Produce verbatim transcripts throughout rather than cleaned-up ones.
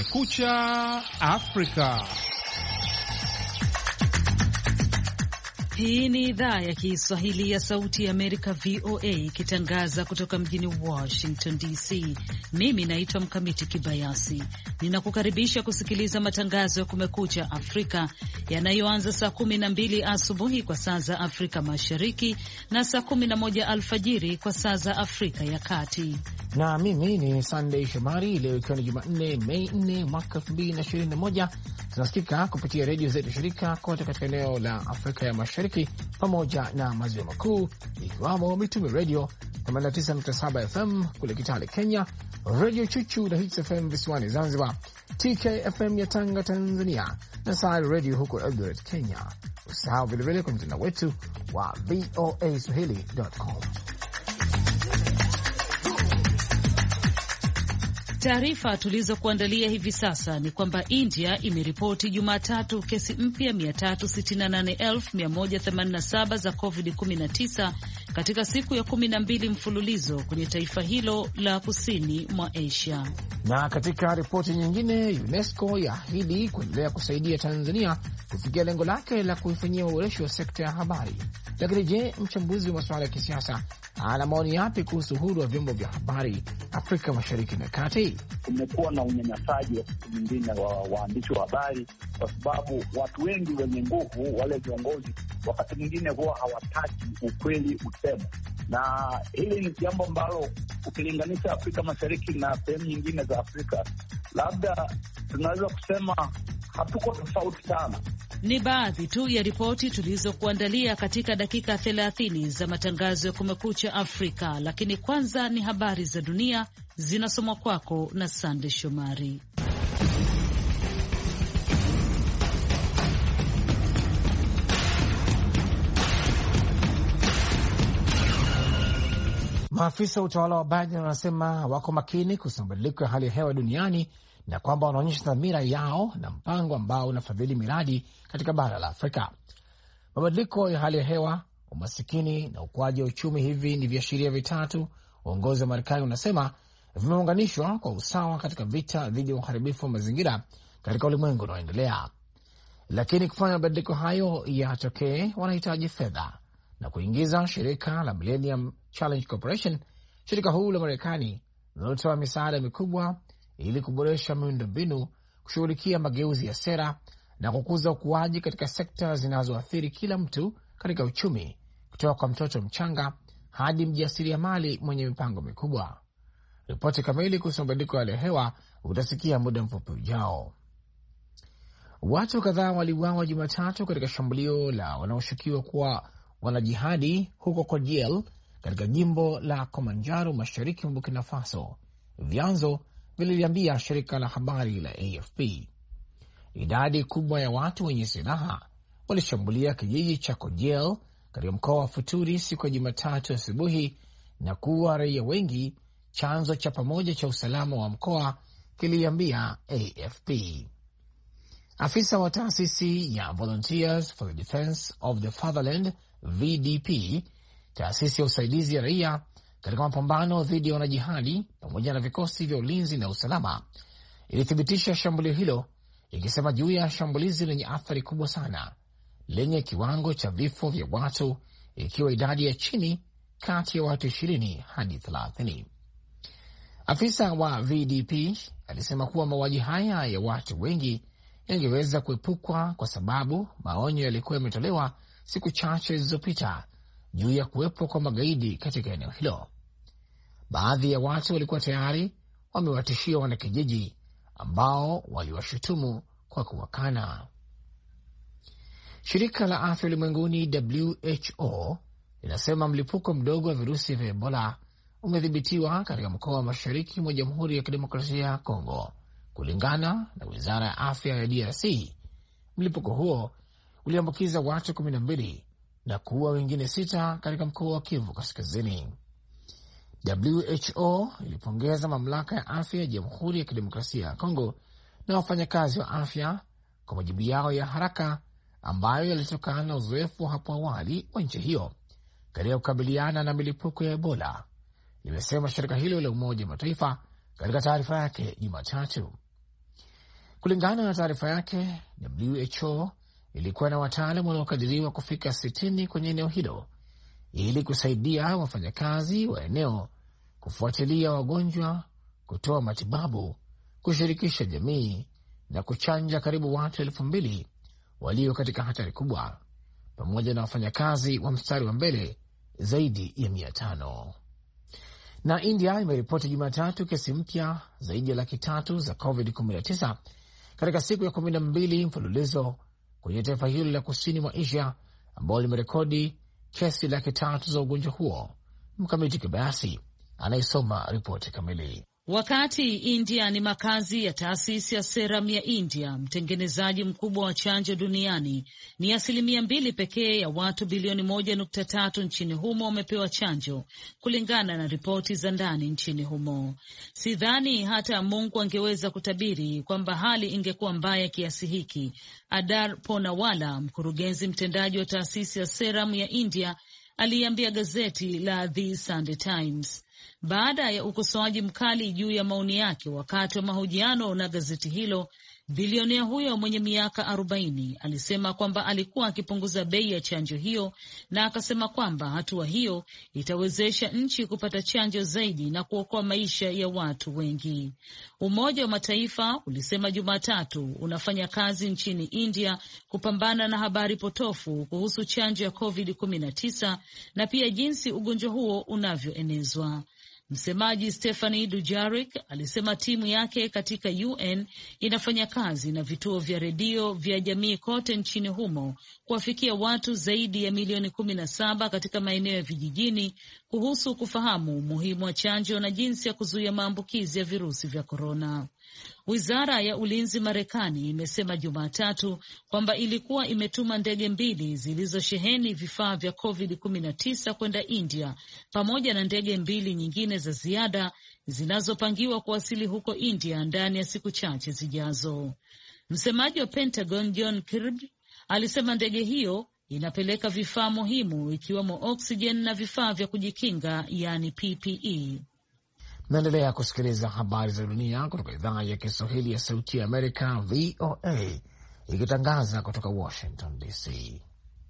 Kumekucha Afrika. Hii ni idhaa ya Kiswahili ya Sauti ya Amerika, V O A, ikitangaza kutoka mjini Washington D C. Mimi naitwa Mkamiti Kibayasi. Ninakukaribisha kusikiliza matangazo ya Kumekucha Afrika yanayoanza saa kumi na mbili asubuhi kwa saa za Afrika Mashariki na saa kumi na moja alfajiri kwa saa za Afrika ya Kati. Na mimi ni Sunday Shomari. Leo ikiwa ni Jumanne, Mei nne mwaka elfu mbili na ishirini na moja, tunasikika kupitia redio zetu shirika kote katika eneo la Afrika ya Mashariki pamoja na maziwa makuu, ikiwamo Mitume Radio themanini na tisa nukta saba F M kule Kitale Kenya, Radio Chuchu na Hits F M visiwani Zanzibar, T K F M ya Tanga Tanzania, na Sahara Radio huko Eldoret Kenya. Usahau vilevile kwa mtandao wetu wa V O A Swahili dot com. Taarifa tulizokuandalia hivi sasa ni kwamba India imeripoti Jumatatu kesi mpya mia tatu sitini na nane elfu mia moja themanini na saba za covid kumi na tisa katika siku ya kumi na mbili mfululizo kwenye taifa hilo la kusini mwa Asia. Na katika ripoti nyingine, UNESCO yaahidi kuendelea kusaidia Tanzania kufikia lengo lake la kuifanyia uboresho wa sekta ya habari. Lakini je, mchambuzi wa masuala ya kisiasa ana maoni yapi kuhusu uhuru wa vyombo vya habari Afrika Mashariki na Kati? Kumekuwa na unyanyasaji wa siku nyingine wa waandishi wa habari, kwa sababu watu wengi wenye nguvu, wale viongozi, wakati mwingine huwa hawataki ukweli usemo, na hili ni jambo ambalo ukilinganisha Afrika Mashariki na sehemu nyingine za Afrika, labda tunaweza kusema hatuko tofauti sana. Ni baadhi tu ya ripoti tulizokuandalia katika dakika thelathini za matangazo ya Kumekucha Afrika, lakini kwanza ni habari za dunia zinasomwa kwako na Sande Shomari. Maafisa wa utawala wa Biden wanasema wako makini kuhusu mabadiliko ya hali ya hewa duniani na kwamba wanaonyesha dhamira yao na mpango ambao unafadhili miradi katika bara la Afrika. Mabadiliko ya hali ya hewa, umasikini na ukuaji wa uchumi, hivi ni viashiria vitatu uongozi wa Marekani unasema vimeunganishwa kwa usawa katika vita dhidi ya uharibifu wa mazingira katika ulimwengu unaoendelea. Lakini kufanya mabadiliko hayo yatokee, wanahitaji fedha na kuingiza shirika la Millennium Challenge Corporation, shirika huu la Marekani linalotoa misaada mikubwa ili kuboresha miundombinu, kushughulikia mageuzi ya sera na kukuza ukuaji katika sekta zinazoathiri kila mtu katika uchumi, kutoka kwa mtoto mchanga hadi mjasiriamali mwenye mipango mikubwa. Ripoti kamili kuhusu mabadiliko ya hali ya hewa utasikia muda mfupi ujao. Watu kadhaa waliuawa Jumatatu katika shambulio la wanaoshukiwa kuwa wanajihadi huko Kodiel katika jimbo la Komanjaro mashariki mwa Burkina Faso, vyanzo vililiambia shirika la habari la A F P. Idadi kubwa ya watu wenye silaha walishambulia kijiji cha Kodiel katika mkoa wa Futuri siku ya Jumatatu asubuhi na kuua raia wengi, chanzo cha pamoja cha usalama wa mkoa kiliambia A F P. Afisa wa taasisi ya Volunteers for the Defense of the Fatherland V D P, taasisi ya usaidizi ya raia katika mapambano dhidi ya wanajihadi pamoja na vikosi vya ulinzi na usalama, ilithibitisha shambulio hilo, ikisema juu ya shambulizi lenye athari kubwa sana lenye kiwango cha vifo vya watu, ikiwa idadi ya chini kati ya watu ishirini hadi thelathini. Afisa wa V D P alisema kuwa mauaji haya ya watu wengi yangeweza kuepukwa kwa sababu maonyo yalikuwa yametolewa siku chache zilizopita juu ya kuwepo kwa magaidi katika eneo hilo. Baadhi ya watu walikuwa tayari wamewatishia wanakijiji ambao waliwashutumu kwa kuwakana. Shirika la Afya Ulimwenguni W H O linasema mlipuko mdogo wa virusi vya Ebola umedhibitiwa katika mkoa wa mashariki mwa Jamhuri ya Kidemokrasia ya Kongo. Kulingana na Wizara ya Afya ya D R C, mlipuko huo uliambukiza watu kumi na mbili na kuua wengine sita katika mkoa wa Kivu Kaskazini. W H O ilipongeza mamlaka ya afya ya Jamhuri ya Kidemokrasia ya Kongo na wafanyakazi wa afya kwa majibu yao ya haraka ambayo yalitokana na uzoefu hapo awali wa nchi hiyo katika kukabiliana na milipuko ya Ebola, limesema shirika hilo la Umoja wa Mataifa katika taarifa yake Jumatatu. Kulingana na taarifa yake, W H O ilikuwa na wataalam wanaokadiriwa kufika sitini kwenye eneo hilo ili kusaidia wafanyakazi wa eneo kufuatilia wagonjwa, kutoa matibabu, kushirikisha jamii na kuchanja karibu watu elfu mbili walio katika hatari kubwa, pamoja na wafanyakazi wa mstari wa mbele zaidi ya mia tano. Na India imeripoti Jumatatu kesi mpya zaidi ya laki tatu za covid kumi na tisa katika siku ya kumi na mbili mfululizo kwenye taifa hilo la kusini mwa Asia ambao limerekodi kesi laki tatu za ugonjwa huo. Mkamiti Kibayasi anayesoma ripoti kamili. Wakati India ni makazi ya taasisi ya Serum ya India, mtengenezaji mkubwa wa chanjo duniani, ni asilimia mbili pekee ya watu bilioni moja nukta tatu nchini humo wamepewa chanjo, kulingana na ripoti za ndani nchini humo. Sidhani hata Mungu angeweza kutabiri kwamba hali ingekuwa mbaya kiasi hiki, Adar Ponawala, mkurugenzi mtendaji wa taasisi ya Serum ya India, aliambia gazeti la The Sunday Times baada ya ukosoaji mkali juu ya maoni yake wakati wa mahojiano na gazeti hilo. Bilionea huyo mwenye miaka arobaini alisema kwamba alikuwa akipunguza bei ya chanjo hiyo, na akasema kwamba hatua hiyo itawezesha nchi kupata chanjo zaidi na kuokoa maisha ya watu wengi. Umoja wa Mataifa ulisema Jumatatu unafanya kazi nchini India kupambana na habari potofu kuhusu chanjo ya covid kumi na tisa na pia jinsi ugonjwa huo unavyoenezwa. Msemaji Stephanie Dujarric alisema timu yake katika U N inafanya kazi na vituo vya redio vya jamii kote nchini humo kuwafikia watu zaidi ya milioni kumi na saba katika maeneo ya vijijini kuhusu kufahamu umuhimu wa chanjo na jinsi ya kuzuia maambukizi ya virusi vya korona. Wizara ya ulinzi Marekani imesema Jumatatu kwamba ilikuwa imetuma ndege mbili zilizosheheni vifaa vya covid kumi na tisa kwenda India, pamoja na ndege mbili nyingine za ziada zinazopangiwa kuwasili huko India ndani ya siku chache zijazo. Msemaji wa Pentagon John Kirby alisema ndege hiyo inapeleka vifaa muhimu ikiwemo oksijen na vifaa vya kujikinga, yani P P E. Naendelea kusikiliza habari za dunia kutoka idhaa ya Kiswahili ya Sauti ya Amerika, V O A, ikitangaza kutoka Washington D C.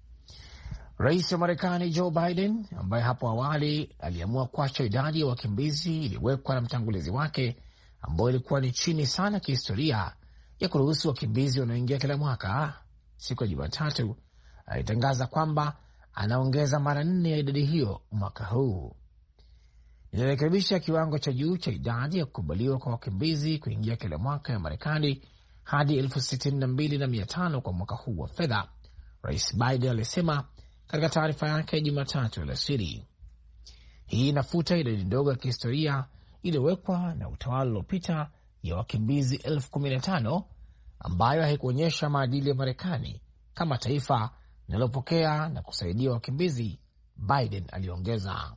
Rais wa Marekani Joe Biden, ambaye hapo awali aliamua kuacha idadi ya wakimbizi iliyowekwa na mtangulizi wake, ambayo ilikuwa ni chini sana kihistoria ya kuruhusu wakimbizi wanaoingia kila mwaka, siku ya Jumatatu alitangaza kwamba anaongeza mara nne ya idadi hiyo mwaka huu. Inarekebisha kiwango cha juu cha idadi ya kukubaliwa kwa wakimbizi kuingia kila mwaka ya Marekani hadi elfu sitini na mbili na mia tano kwa mwaka huu wa fedha, Rais Biden alisema katika taarifa yake ya Jumatatu alasiri. Hii inafuta idadi ndogo ya kihistoria iliyowekwa na utawala uliopita ya wakimbizi elfu kumi na tano ambayo haikuonyesha maadili ya Marekani kama taifa linalopokea na kusaidia wakimbizi, Biden aliongeza.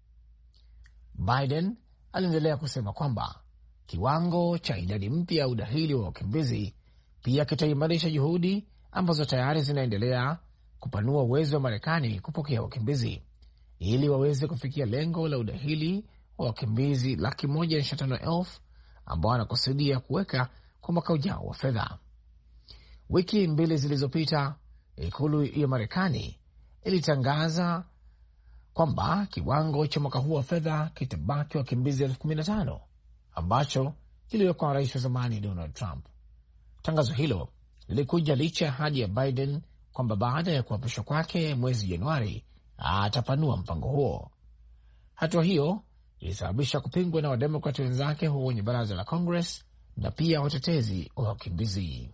Biden aliendelea kusema kwamba kiwango cha idadi mpya ya udahili wa wakimbizi pia kitaimarisha juhudi ambazo tayari zinaendelea kupanua uwezo wa Marekani kupokea wakimbizi ili waweze kufikia lengo la udahili wa wakimbizi laki moja na ishirini na tano elfu ambao anakusudia kuweka kwa mwaka ujao wa fedha. Wiki mbili zilizopita, ikulu ya Marekani ilitangaza kwamba kiwango cha mwaka huu wa fedha kitabaki wakimbizi elfu kumi na tano ambacho kiliwekwa na rais wa zamani Donald Trump. Tangazo hilo lilikuja licha ya ahadi ya Biden kwamba baada ya kuapishwa kwake mwezi Januari atapanua mpango huo. Hatua hiyo ilisababisha kupingwa na wademokrati wenzake huo kwenye baraza la Congress na pia watetezi wa wakimbizi.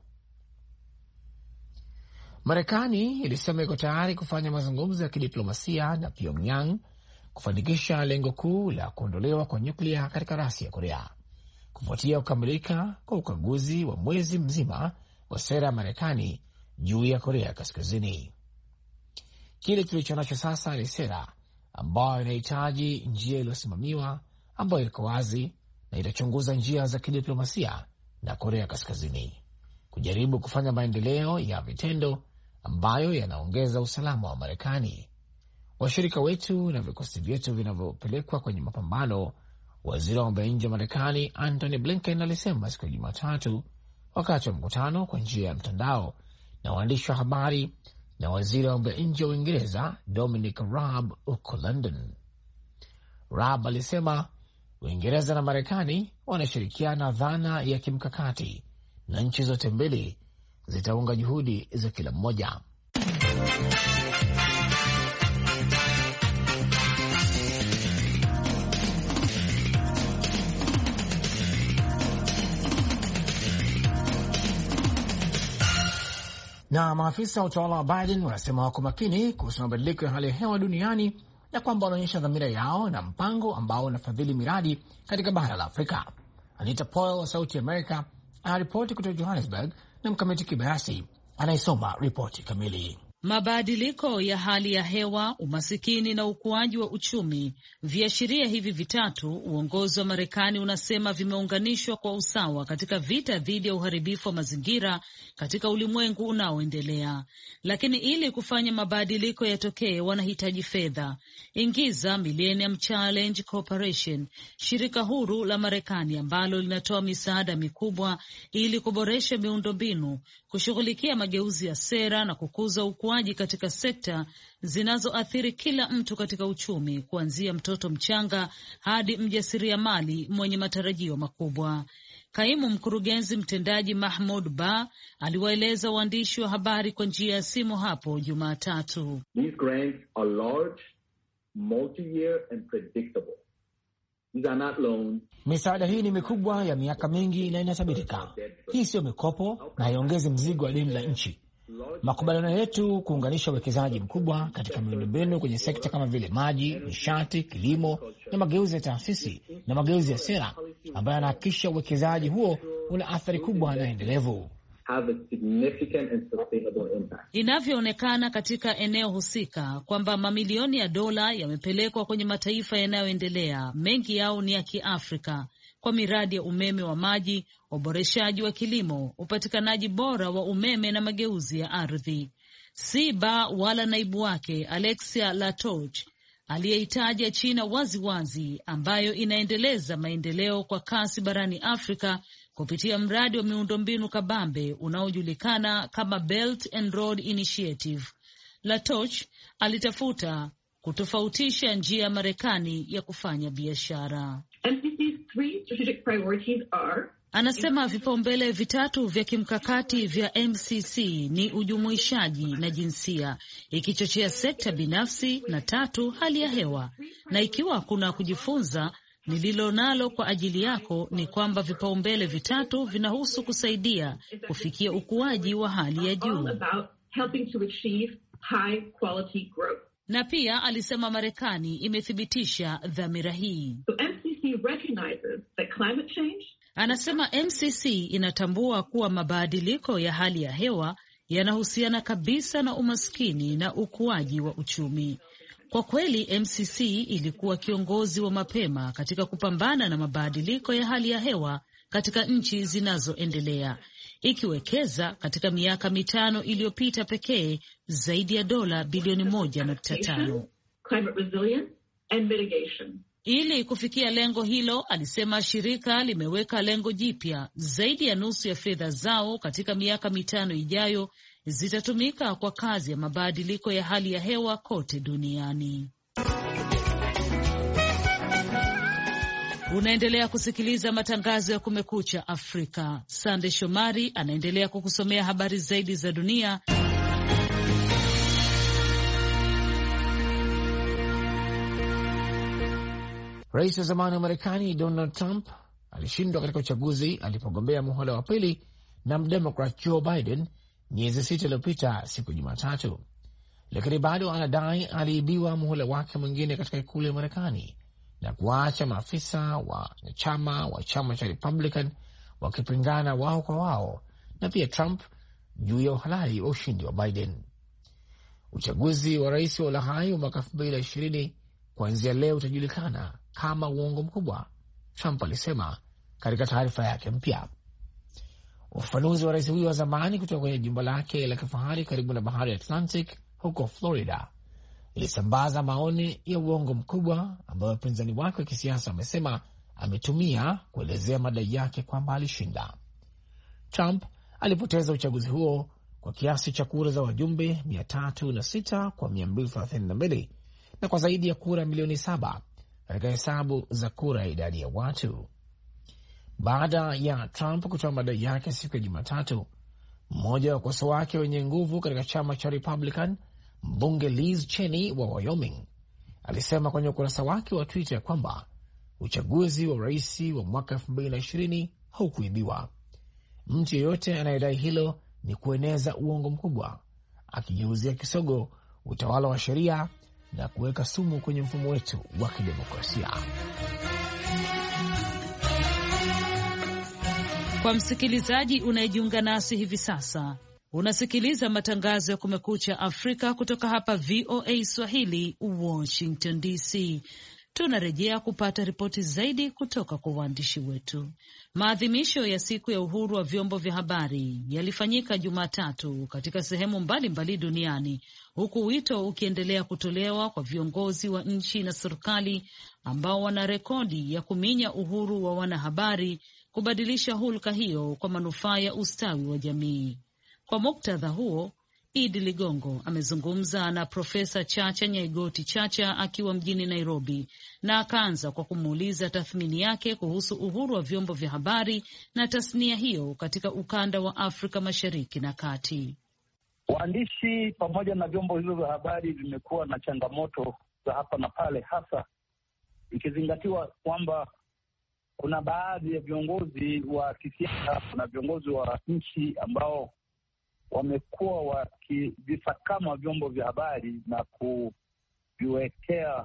Marekani ilisema iko tayari kufanya mazungumzo ya kidiplomasia na Pyongyang kufanikisha lengo kuu la kuondolewa kwa nyuklia katika rasi ya Korea, kufuatia kukamilika kwa ukaguzi wa mwezi mzima wa sera ya Marekani juu ya Korea Kaskazini. Kile kilicho nacho sasa ni sera ambayo inahitaji njia iliyosimamiwa ambayo iko wazi na itachunguza njia za kidiplomasia na Korea Kaskazini, kujaribu kufanya maendeleo ya vitendo ambayo yanaongeza usalama wa Marekani, washirika wetu na vikosi vyetu vinavyopelekwa kwenye mapambano. Waziri wa mambo ya nje wa Marekani Antony Blinken alisema siku ya Jumatatu wakati wa mkutano kwa njia ya mtandao na waandishi wa habari na waziri wa mambo ya nje wa Uingereza Dominic Raab huko London. Raab alisema Uingereza na Marekani wanashirikiana dhana ya kimkakati na nchi zote mbili zitaunga juhudi za kila mmoja. Na maafisa wa utawala wa Biden wanasema wako makini kuhusu mabadiliko ya hali ya hewa duniani na kwamba wanaonyesha dhamira yao na mpango ambao unafadhili miradi katika bara la Afrika. Anita Powell wa Sauti Amerika anaripoti kutoka Johannesburg na Mkamiti Kibayasi anayesoma ripoti kamili. Mabadiliko ya hali ya hewa, umasikini na ukuaji wa uchumi, viashiria hivi vitatu uongozi wa Marekani unasema vimeunganishwa kwa usawa katika vita dhidi ya uharibifu wa mazingira katika ulimwengu unaoendelea. Lakini ili kufanya mabadiliko yatokee wanahitaji fedha. Ingiza Millennium Challenge Corporation, shirika huru la Marekani ambalo linatoa misaada mikubwa ili kuboresha miundombinu, kushughulikia mageuzi ya sera na kukuza ukuaji katika sekta zinazoathiri kila mtu katika uchumi, kuanzia mtoto mchanga hadi mjasiriamali mwenye matarajio makubwa. Kaimu mkurugenzi mtendaji Mahmoud Ba aliwaeleza waandishi wa habari kwa njia ya simu hapo Jumatatu. These grants are large, multi-year and predictable. These are not loans. Misaada hii ni mikubwa ya miaka mingi na inatabirika. Hii sio mikopo na haiongezi mzigo wa deni la nchi. Makubaliano yetu kuunganisha uwekezaji mkubwa katika miundombinu kwenye sekta kama vile maji, nishati, kilimo na mageuzi ya taasisi na mageuzi ya sera ambayo yanahakikisha uwekezaji huo una athari kubwa na endelevu. Inavyoonekana katika eneo husika kwamba mamilioni ya dola yamepelekwa kwenye mataifa yanayoendelea, mengi yao ni ya Kiafrika, kwa miradi ya umeme wa maji, uboreshaji wa kilimo, upatikanaji bora wa umeme na mageuzi ya ardhi. Si Ba wala naibu wake Alexia Latoch aliyeitaja China waziwazi, ambayo inaendeleza maendeleo kwa kasi barani Afrika kupitia mradi wa miundombinu kabambe unaojulikana kama Belt and Road Initiative. Latoch alitafuta kutofautisha njia ya Marekani ya kufanya biashara. Anasema vipaumbele vitatu vya kimkakati vya M C C ni ujumuishaji na jinsia, ikichochea sekta binafsi, na tatu, hali ya hewa. Na ikiwa kuna kujifunza nililo nalo kwa ajili yako ni kwamba vipaumbele vitatu vinahusu kusaidia kufikia ukuaji wa hali ya juu. Na pia alisema Marekani imethibitisha dhamira hii. So M C C recognizes that climate change. Anasema M C C inatambua kuwa mabadiliko ya hali ya hewa yanahusiana kabisa na umaskini na ukuaji wa uchumi. Kwa kweli M C C ilikuwa kiongozi wa mapema katika kupambana na mabadiliko ya hali ya hewa katika nchi zinazoendelea, ikiwekeza katika miaka mitano iliyopita pekee zaidi ya dola bilioni moja nukta tano. Climate resilience and mitigation. Ili kufikia lengo hilo, alisema shirika limeweka lengo jipya. Zaidi ya nusu ya fedha zao katika miaka mitano ijayo zitatumika kwa kazi ya mabadiliko ya hali ya hewa kote duniani. Unaendelea kusikiliza matangazo ya Kumekucha Afrika. Sande Shomari anaendelea kukusomea habari zaidi za dunia. Rais wa zamani wa Marekani Donald Trump alishindwa katika uchaguzi alipogombea muhula wa pili na mdemokrat Joe Biden miezi sita iliyopita siku Jumatatu, lakini bado anadai aliibiwa muhula wake mwingine katika ikulu ya Marekani na kuacha maafisa wa chama wa chama cha Republican wakipingana wao kwa wao na pia Trump juu ya uhalali wa ushindi wa Biden. Uchaguzi wa rais wa ulaghai wa mwaka elfu mbili na ishirini kuanzia leo utajulikana kama uongo mkubwa, Trump alisema katika taarifa yake mpya. Ufafanuzi wa rais huyo wa zamani kutoka kwenye jumba lake la kifahari karibu na bahari ya Atlantic huko Florida ilisambaza maoni ya uongo mkubwa ambayo wapinzani wake wa kisiasa wamesema ametumia kuelezea madai yake kwamba alishinda. Trump alipoteza uchaguzi huo kwa kiasi cha kura za wajumbe mia tatu na sita kwa mia mbili thelathini na mbili na kwa zaidi ya kura milioni saba katika hesabu za kura ya idadi ya watu. Baada ya Trump kutoa madai yake siku ya Jumatatu, mmoja wa wakosoaji wake wenye nguvu katika chama cha Republican, mbunge Liz Cheney wa Wyoming, alisema kwenye ukurasa wake wa Twitter kwamba uchaguzi wa rais wa mwaka elfu mbili na ishirini haukuibiwa. Mtu yeyote anayedai hilo ni kueneza uongo mkubwa, akigeuzia kisogo utawala wa sheria na kuweka sumu kwenye mfumo wetu wa kidemokrasia. Kwa msikilizaji unayejiunga nasi hivi sasa, unasikiliza matangazo ya Kumekucha Afrika kutoka hapa V O A Swahili, Washington D C. Tunarejea kupata ripoti zaidi kutoka kwa waandishi wetu. Maadhimisho ya siku ya uhuru wa vyombo vya habari yalifanyika Jumatatu katika sehemu mbalimbali duniani, huku wito ukiendelea kutolewa kwa viongozi wa nchi na serikali ambao wana rekodi ya kuminya uhuru wa wanahabari kubadilisha hulka hiyo kwa manufaa ya ustawi wa jamii. Kwa muktadha huo, Idi Ligongo amezungumza na Profesa Chacha Nyaigoti Chacha akiwa mjini Nairobi, na akaanza kwa kumuuliza tathmini yake kuhusu uhuru wa vyombo vya habari na tasnia hiyo katika ukanda wa Afrika Mashariki na Kati. Waandishi pamoja na vyombo hivyo vya habari vimekuwa na changamoto za hapa na pale, hasa ikizingatiwa kwamba kuna baadhi ya viongozi wa kisiasa na viongozi wa nchi ambao wamekuwa wakivisakama vyombo vya habari na kuviwekea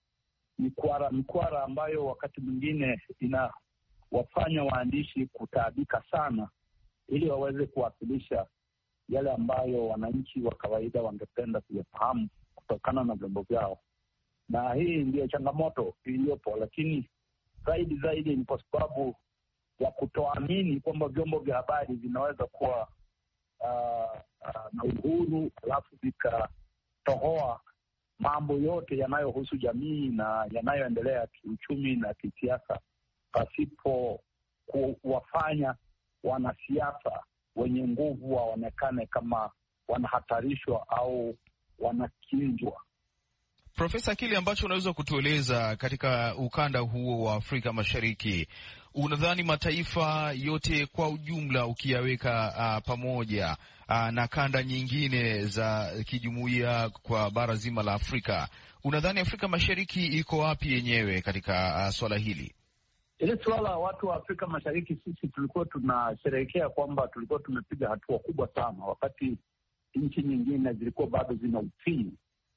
mikwara mikwara ambayo wakati mwingine inawafanya waandishi kutaabika sana, ili waweze kuwasilisha yale ambayo wananchi wa kawaida wangependa kuyafahamu kutokana na vyombo vyao. Na hii ndiyo changamoto iliyopo, lakini zaidi zaidi ni kwa sababu ya kutoamini kwamba vyombo vya habari vinaweza kuwa uh, uh, na uhuru, alafu vikatohoa mambo yote yanayohusu jamii na yanayoendelea kiuchumi na kisiasa, pasipo kuwafanya wanasiasa wenye nguvu waonekane kama wanahatarishwa au wanakinjwa. Profesa, kile ambacho unaweza kutueleza katika ukanda huo wa Afrika Mashariki, unadhani mataifa yote kwa ujumla ukiyaweka uh, pamoja uh, na kanda nyingine za kijumuiya kwa bara zima la Afrika, unadhani Afrika Mashariki iko wapi yenyewe katika uh, swala hili? Ile swala watu wa Afrika Mashariki, sisi tulikuwa tunasherehekea kwamba tulikuwa tumepiga hatua kubwa sana, wakati nchi nyingine zilikuwa bado zina ufinyu.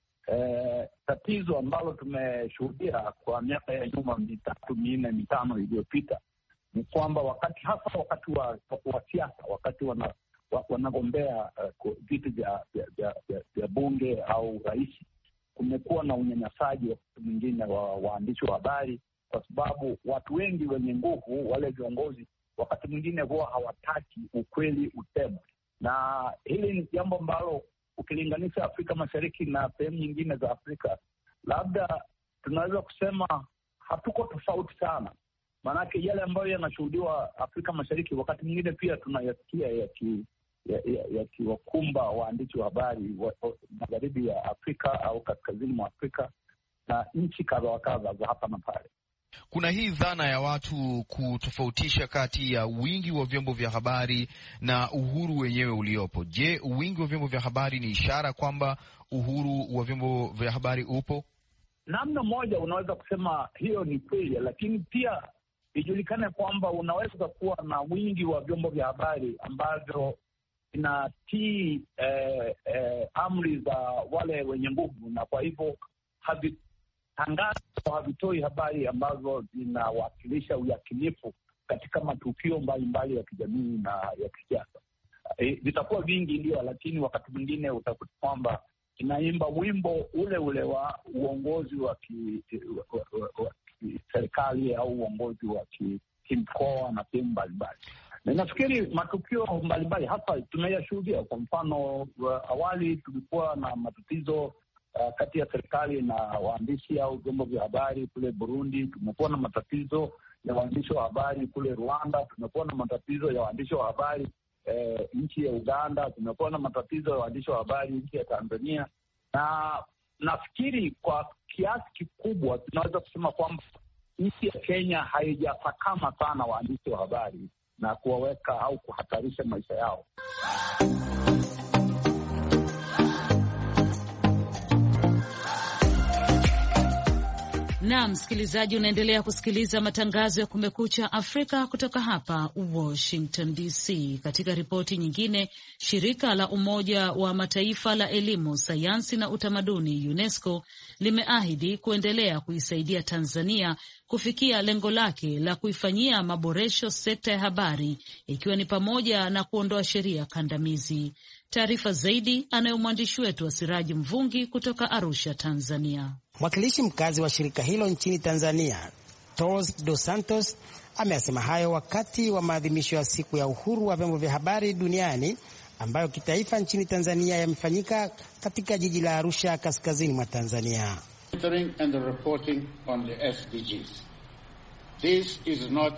Eh, tatizo ambalo tumeshuhudia kwa miaka ya nyuma mitatu minne mitano iliyopita ni kwamba wakati hasa wakati wa, wa siasa, wakati wana, wa, wanagombea uh, viti vya, vya, vya, vya, vya bunge au rais, kumekuwa na unyanyasaji wakati mwingine wa waandishi wa habari, kwa sababu watu wengi wenye nguvu, wale viongozi, wakati mwingine huwa hawataki ukweli usemwe. Na hili ni jambo ambalo ukilinganisha Afrika Mashariki na sehemu nyingine za Afrika, labda tunaweza kusema hatuko tofauti sana. Maanake yale ambayo yanashuhudiwa Afrika Mashariki wakati mwingine pia tunayasikia yakiwakumba ya, ya waandishi wa habari wa, wa, magharibi ya Afrika au kaskazini mwa Afrika na nchi kadha wa kadha za hapa na pale. Kuna hii dhana ya watu kutofautisha kati ya wingi wa vyombo vya habari na uhuru wenyewe uliopo. Je, wingi wa vyombo vya habari ni ishara kwamba uhuru wa vyombo vya habari upo? Namna moja unaweza kusema hiyo ni kweli, lakini pia ijulikane kwamba unaweza kuwa na wingi wa vyombo vya habari ambavyo inatii eh, eh, amri za wale wenye nguvu, na kwa hivyo havi tangazo havitoi habari ambazo zinawakilisha uyakinifu katika matukio mbalimbali ya kijamii na ya kisiasa. E, vitakuwa vingi ndio, lakini wakati mwingine utakuta kwamba inaimba wimbo ule ule wa uongozi wa serikali au uongozi wa kimkoa na sehemu mbalimbali. Na nafikiri matukio mbalimbali hapa tumeyashuhudia. Kwa mfano, awali tulikuwa na matatizo Uh, kati ya serikali na waandishi au vyombo vya habari kule Burundi. Tumekuwa na matatizo ya waandishi wa habari kule Rwanda, tumekuwa na matatizo ya waandishi wa habari eh, nchi ya Uganda, tumekuwa na matatizo ya waandishi wa habari nchi ya Tanzania, na nafikiri kwa kiasi kikubwa tunaweza kusema kwamba nchi ya Kenya haijasakama sana waandishi wa habari na kuwaweka au kuhatarisha maisha yao. Na msikilizaji, unaendelea kusikiliza matangazo ya Kumekucha Afrika kutoka hapa Washington D C. Katika ripoti nyingine, shirika la Umoja wa Mataifa la elimu, sayansi na utamaduni UNESCO limeahidi kuendelea kuisaidia Tanzania kufikia lengo lake la kuifanyia maboresho sekta ya habari, ikiwa ni pamoja na kuondoa sheria kandamizi. Taarifa zaidi anayo mwandishi wetu wa Siraji Mvungi kutoka Arusha, Tanzania. Mwakilishi mkazi wa shirika hilo nchini Tanzania, Toros Dos Santos, amesema hayo wakati wa maadhimisho ya siku ya uhuru wa vyombo vya habari duniani ambayo kitaifa nchini Tanzania yamefanyika katika jiji la Arusha, kaskazini mwa Tanzania. And the reporting on the S D Gs. This is not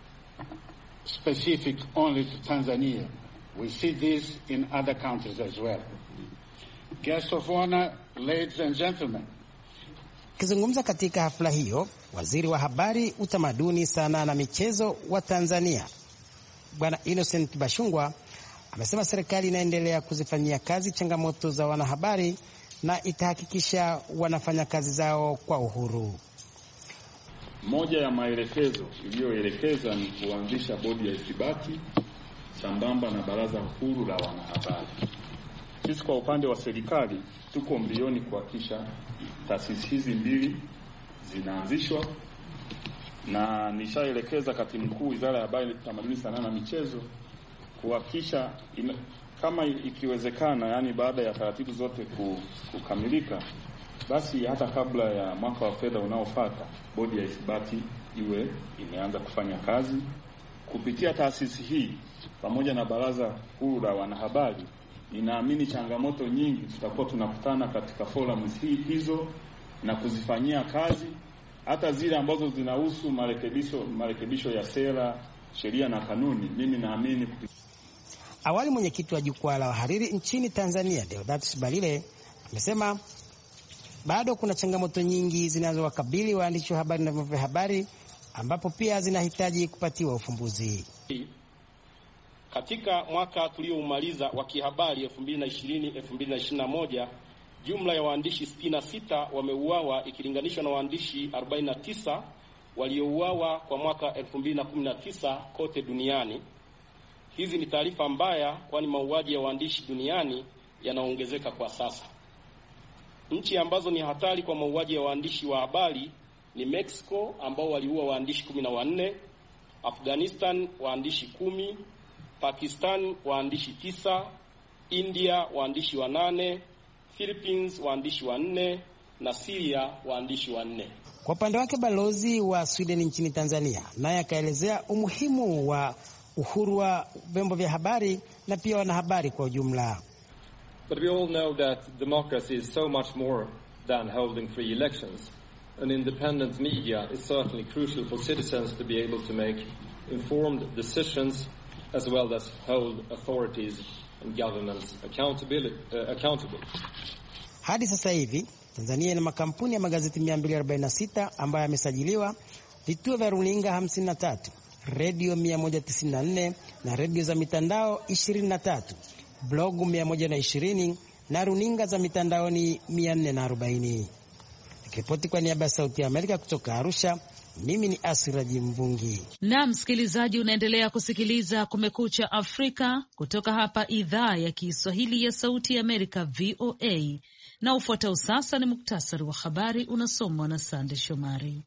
specific only to Tanzania. We see this in other countries as well. Guests of honor, ladies and gentlemen. Akizungumza katika hafla hiyo, waziri wa habari, utamaduni, sanaa na michezo wa Tanzania, Bwana Innocent Bashungwa, amesema serikali inaendelea kuzifanyia kazi changamoto za wanahabari na itahakikisha wanafanya kazi zao kwa uhuru. Moja ya maelekezo iliyoelekeza ni kuanzisha bodi ya ithibati sambamba na baraza huru la wanahabari. Sisi kwa upande wa serikali tuko mbioni kuhakikisha taasisi hizi mbili zinaanzishwa, na nishaelekeza katibu mkuu Wizara ya Habari, Utamaduni, Sanaa na Michezo kuhakikisha kama ikiwezekana, yani baada ya taratibu zote kukamilika, basi hata kabla ya mwaka wa fedha unaofuata bodi ya ithibati iwe imeanza kufanya kazi. Kupitia taasisi hii pamoja na baraza huru la wanahabari, ninaamini changamoto nyingi tutakuwa tunakutana katika forums hizo na kuzifanyia kazi, hata zile ambazo zinahusu marekebisho marekebisho ya sera, sheria na kanuni. Mimi naamini. Awali mwenyekiti wa jukwaa la wahariri nchini Tanzania, Deodatus Balile, amesema bado kuna changamoto nyingi zinazowakabili waandishi wa habari na vyombo vya habari, ambapo pia zinahitaji kupatiwa ufumbuzi. Katika mwaka tulioumaliza wa kihabari elfu mbili na ishirini elfu mbili na ishirini na moja, jumla ya waandishi sitini na sita wameuawa ikilinganishwa na waandishi arobaini na tisa waliouawa kwa mwaka elfu mbili na kumi na tisa kote duniani. Hizi ni taarifa mbaya, kwani mauaji ya waandishi duniani yanaongezeka kwa sasa. Nchi ambazo ni hatari kwa mauaji ya waandishi wa habari ni Mexico ambao waliua waandishi kumi na wanne, Afghanistan waandishi kumi, Pakistan waandishi tisa, India waandishi wanane, Philippines waandishi wanne na Syria waandishi wanne. Kwa upande wake balozi wa Sweden nchini Tanzania naye akaelezea umuhimu wa uhuru wa vyombo vya habari na pia wanahabari kwa ujumla. But we all know that democracy is so much more than holding free elections. An independent media is certainly crucial for citizens to be able to make informed decisions as well as hold authorities and governments accountable. Uh, accountable. Hadi sasa hivi Tanzania ina makampuni ya magazeti mia mbili arobaini na sita ambayo yamesajiliwa, vituo vya runinga hamsini na tatu, redio mia moja tisini na nne na redio za mitandao ishirini na tatu, blogu mia moja na ishirini na runinga za mitandaoni mia nne na arobaini. Nikiripoti kwa niaba ya Sauti ya Amerika kutoka Arusha, mimi ni Asiraji Mvungi. Na msikilizaji, unaendelea kusikiliza Kumekucha Afrika kutoka hapa idhaa ya Kiswahili ya Sauti ya Amerika, V O A. Na ufuatao sasa ni muktasari wa habari unasomwa na Sande Shomari.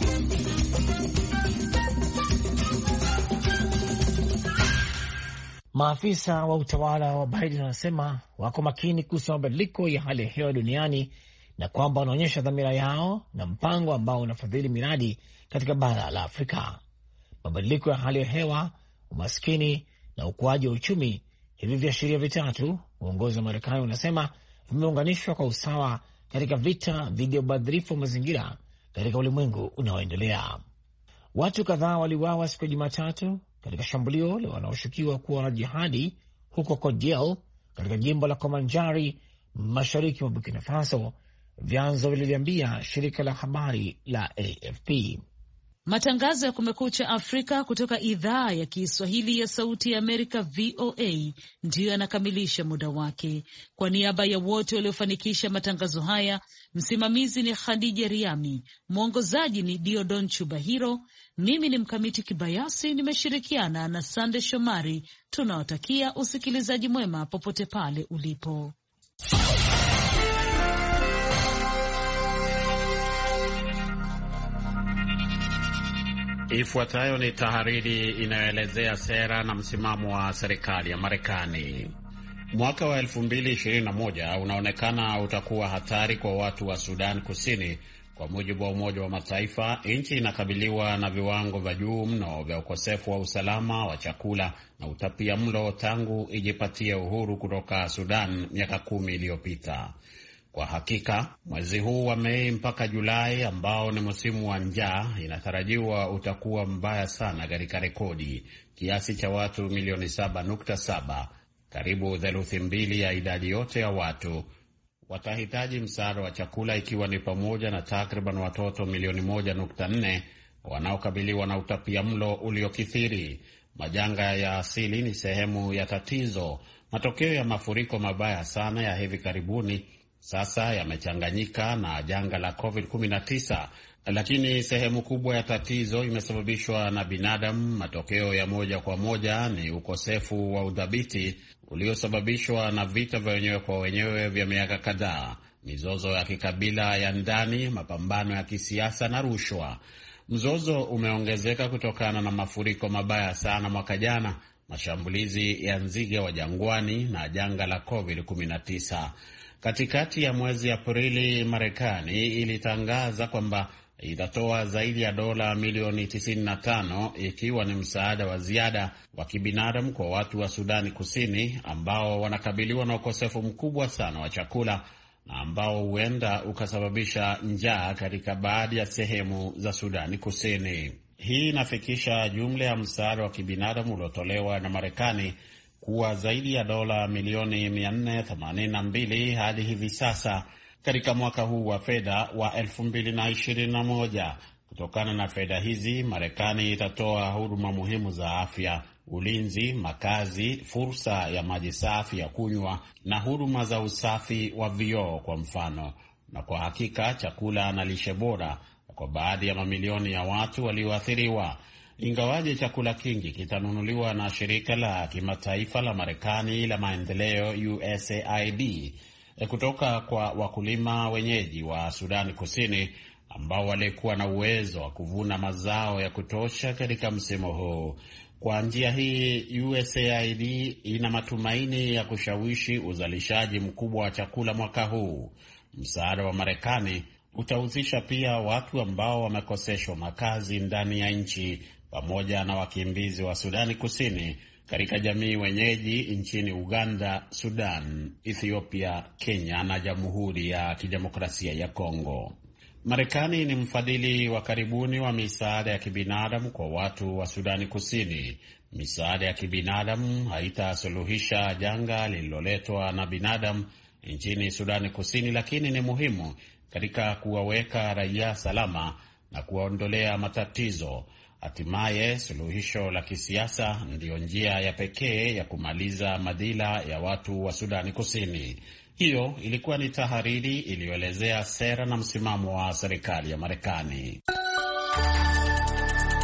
Maafisa wa utawala wa Biden wanasema wako makini kuhusu mabadiliko ya hali ya hewa duniani na kwamba wanaonyesha dhamira yao na mpango ambao unafadhili miradi katika bara la Afrika. Mabadiliko ya hali ya hewa, umaskini na ukuaji wa uchumi, hivi viashiria vitatu, uongozi wa Marekani unasema vimeunganishwa kwa usawa katika vita dhidi ya ubadhirifu wa mazingira katika ulimwengu unaoendelea. Watu kadhaa waliuawa siku ya Jumatatu katika shambulio la wanaoshukiwa kuwa wanajihadi huko Kodiel katika jimbo la Komanjari mashariki mwa Burkina Faso, vyanzo vilivyoambia shirika la habari la A F P. Matangazo ya Kumekucha Afrika kutoka idhaa ya Kiswahili ya Sauti ya Amerika V O A ndiyo yanakamilisha muda wake. Kwa niaba ya wote waliofanikisha matangazo haya, msimamizi ni Khadija Riami, mwongozaji ni Diodon Chubahiro, mimi ni Mkamiti Kibayasi, nimeshirikiana na Sande Shomari. Tunawatakia usikilizaji mwema popote pale ulipo. Ifuatayo ni tahariri inayoelezea sera na msimamo wa serikali ya Marekani. Mwaka wa elfu mbili ishirini na moja unaonekana utakuwa hatari kwa watu wa Sudan Kusini. Kwa mujibu wa Umoja wa Mataifa, nchi inakabiliwa na viwango vya juu mno vya ukosefu wa usalama wa chakula na utapia mlo tangu ijipatie uhuru kutoka Sudan miaka kumi iliyopita. Kwa hakika, mwezi huu wa Mei mpaka Julai, ambao ni msimu wa njaa, inatarajiwa utakuwa mbaya sana katika rekodi. Kiasi cha watu milioni saba nukta saba, karibu theluthi mbili ya idadi yote ya watu, watahitaji msaada wa chakula, ikiwa ni pamoja na takriban watoto milioni moja nukta nne wanaokabiliwa na utapia mlo uliokithiri. Majanga ya asili ni sehemu ya tatizo. Matokeo ya mafuriko mabaya sana ya hivi karibuni sasa yamechanganyika na janga la covid kumi na tisa, lakini sehemu kubwa ya tatizo imesababishwa na binadamu. Matokeo ya moja kwa moja ni ukosefu wa udhabiti uliosababishwa na vita vya wenyewe kwa wenyewe vya miaka kadhaa, mizozo ya kikabila ya ndani, mapambano ya kisiasa na rushwa. Mzozo umeongezeka kutokana na mafuriko mabaya sana mwaka jana, mashambulizi ya nzige wa jangwani na janga la covid kumi na tisa. Katikati ya mwezi Aprili, Marekani ilitangaza kwamba itatoa zaidi ya dola milioni tisini na tano ikiwa ni msaada wa ziada wa kibinadamu kwa watu wa Sudani Kusini ambao wanakabiliwa na ukosefu mkubwa sana wa chakula na ambao huenda ukasababisha njaa katika baadhi ya sehemu za Sudani Kusini. Hii inafikisha jumla ya msaada wa kibinadamu uliotolewa na Marekani kuwa zaidi ya dola milioni mia nne themanini na mbili hadi hivi sasa katika mwaka huu wa fedha wa elfu mbili na ishirini na moja. Kutokana na fedha hizi, Marekani itatoa huduma muhimu za afya, ulinzi, makazi, fursa ya maji safi ya kunywa na huduma za usafi wa vioo kwa mfano, na kwa hakika chakula na lishe bora kwa baadhi ya mamilioni ya watu walioathiriwa. Ingawaje chakula kingi kitanunuliwa na shirika la kimataifa la Marekani la maendeleo U S A I D kutoka kwa wakulima wenyeji wa Sudani Kusini ambao walikuwa na uwezo wa kuvuna mazao ya kutosha katika msimu huu. Kwa njia hii, U S A I D ina matumaini ya kushawishi uzalishaji mkubwa wa chakula mwaka huu. Msaada wa Marekani utahusisha pia watu ambao wamekoseshwa makazi ndani ya nchi pamoja na wakimbizi wa Sudani Kusini katika jamii wenyeji nchini Uganda, Sudan, Ethiopia, Kenya na Jamhuri ya Kidemokrasia ya Kongo. Marekani ni mfadhili wa karibuni wa misaada ya kibinadamu kwa watu wa Sudani Kusini. Misaada ya kibinadamu haitasuluhisha janga lililoletwa na binadamu nchini Sudani Kusini, lakini ni muhimu katika kuwaweka raia salama na kuwaondolea matatizo. Hatimaye, suluhisho la kisiasa ndiyo njia ya pekee ya kumaliza madhila ya watu wa Sudani Kusini. Hiyo ilikuwa ni tahariri iliyoelezea sera na msimamo wa serikali ya Marekani.